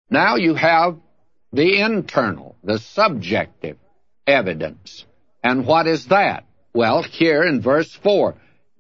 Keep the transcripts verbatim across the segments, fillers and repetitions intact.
Now you have the internal, the subjective evidence. And what is that? Well, here in verse four,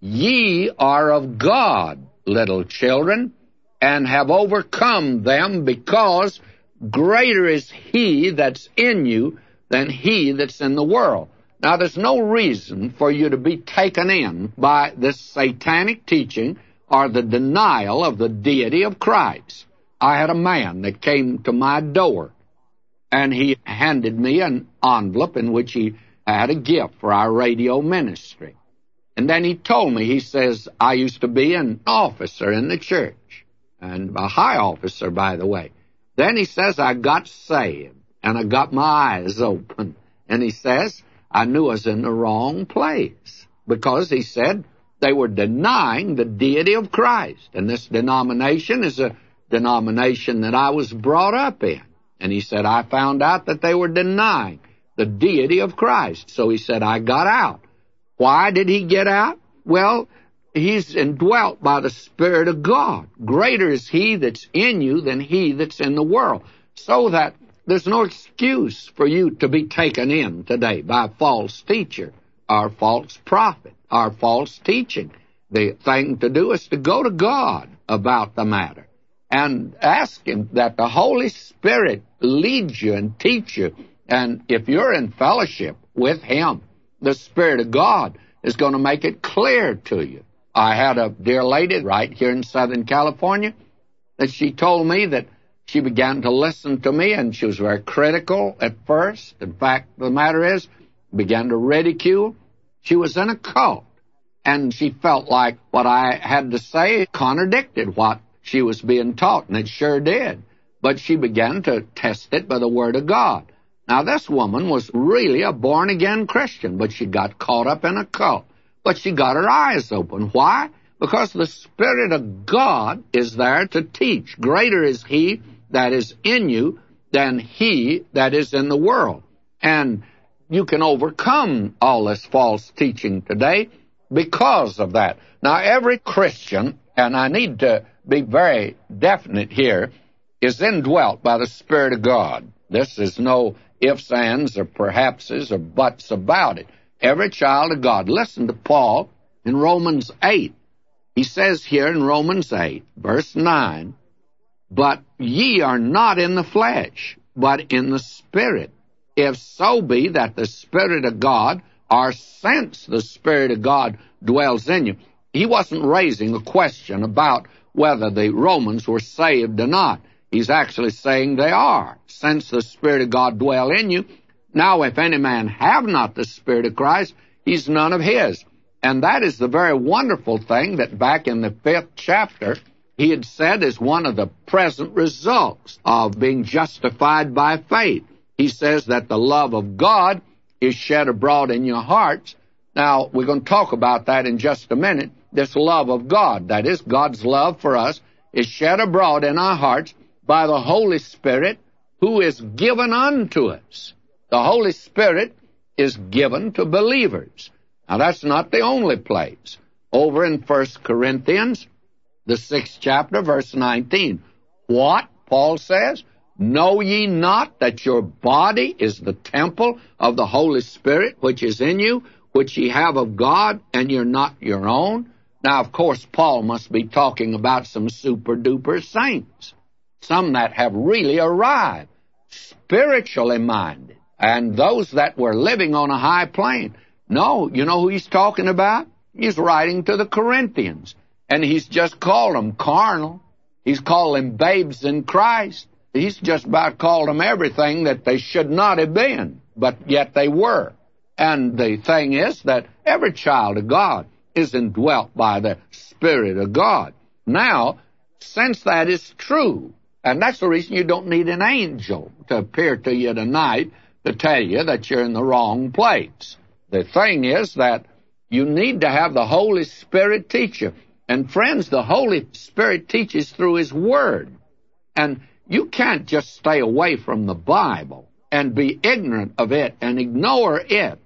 ye are of God, little children, and have overcome them, because greater is he that's in you than he that's in the world. Now, there's no reason for you to be taken in by this satanic teaching or the denial of the deity of Christ. I had a man that came to my door, and he handed me an envelope in which he had a gift for our radio ministry. And then he told me, he says, I used to be an officer in the church, and a high officer, by the way. Then he says, I got saved, and I got my eyes open. And he says, I knew I was in the wrong place, because he said they were denying the deity of Christ. And this denomination is a denomination that I was brought up in. And he said, I found out that they were denying the deity of Christ. So he said, I got out. Why did he get out? Well, he's indwelt by the Spirit of God. Greater is he that's in you than he that's in the world. So that there's no excuse for you to be taken in today by a false teacher or false prophet or false teaching. The thing to do is to go to God about the matter and ask him that the Holy Spirit leads you and teach you. And if you're in fellowship with him, the Spirit of God is going to make it clear to you. I had a dear lady right here in Southern California that she told me that she began to listen to me, and she was very critical at first. In fact, the matter is, began to ridicule. She was in a cult, and she felt like what I had to say contradicted what she was being taught, and it sure did. But she began to test it by the Word of God. Now, this woman was really a born-again Christian, but she got caught up in a cult. But she got her eyes open. Why? Because the Spirit of God is there to teach. Greater is he that is in you than he that is in the world. And you can overcome all this false teaching today because of that. Now, every Christian, and I need to be very definite here, is indwelt by the Spirit of God. This is no ifs, ands, or perhapses, or buts about it. Every child of God. Listen to Paul in Romans eight. He says here in Romans eight, verse nine, but ye are not in the flesh, but in the Spirit, if so be that the Spirit of God, or since the Spirit of God dwells in you. He wasn't raising a question about whether the Romans were saved or not. He's actually saying they are, since the Spirit of God dwell in you. Now, if any man have not the Spirit of Christ, he's none of his. And that is the very wonderful thing that back in the fifth chapter, he had said is one of the present results of being justified by faith. He says that the love of God is shed abroad in your hearts. Now, we're going to talk about that in just a minute. This love of God, that is, God's love for us, is shed abroad in our hearts by the Holy Spirit, who is given unto us. The Holy Spirit is given to believers. Now, that's not the only place. Over in First Corinthians, the sixth chapter, verse nineteen. What? Paul says, know ye not that your body is the temple of the Holy Spirit, which is in you, which ye have of God, and you're not your own? Now, of course, Paul must be talking about some super-duper saints, some that have really arrived, spiritually minded, and those that were living on a high plane. No, you know who he's talking about? He's writing to the Corinthians, and he's just called them carnal. He's called them babes in Christ. He's just about called them everything that they should not have been, but yet they were. And the thing is that every child of God is indwelt by the Spirit of God. Now, since that is true, and that's the reason you don't need an angel to appear to you tonight to tell you that you're in the wrong place. The thing is that you need to have the Holy Spirit teach you. And friends, the Holy Spirit teaches through His Word. And you can't just stay away from the Bible and be ignorant of it and ignore it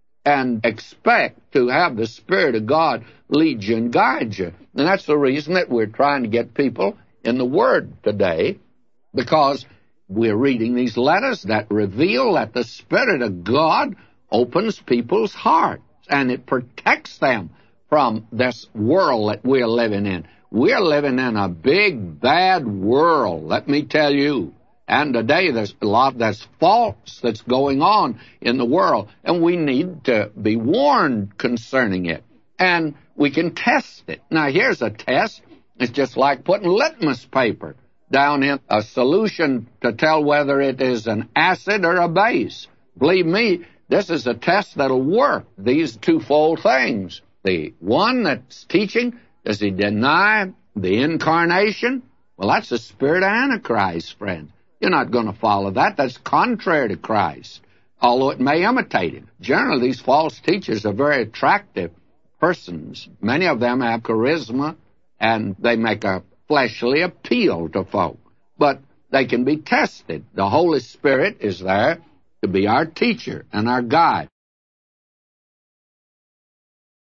and expect to have the Spirit of God lead you and guide you. And that's the reason that we're trying to get people in the Word today because we're reading these letters that reveal that the Spirit of God opens people's hearts, and it protects them from this world that we're living in. We're living in a big, bad world, let me tell you. And today there's a lot that's false that's going on in the world, and we need to be warned concerning it. And we can test it. Now, here's a test. It's just like putting litmus paper down in a solution to tell whether it is an acid or a base. Believe me, this is a test that'll work, these twofold things. The one that's teaching, does he deny the incarnation? Well, that's the spirit of Antichrist, friend. You're not going to follow that. That's contrary to Christ, although it may imitate him. Generally, these false teachers are very attractive persons. Many of them have charisma, and they make a fleshly appeal to folk. But they can be tested. The Holy Spirit is there to be our teacher and our guide.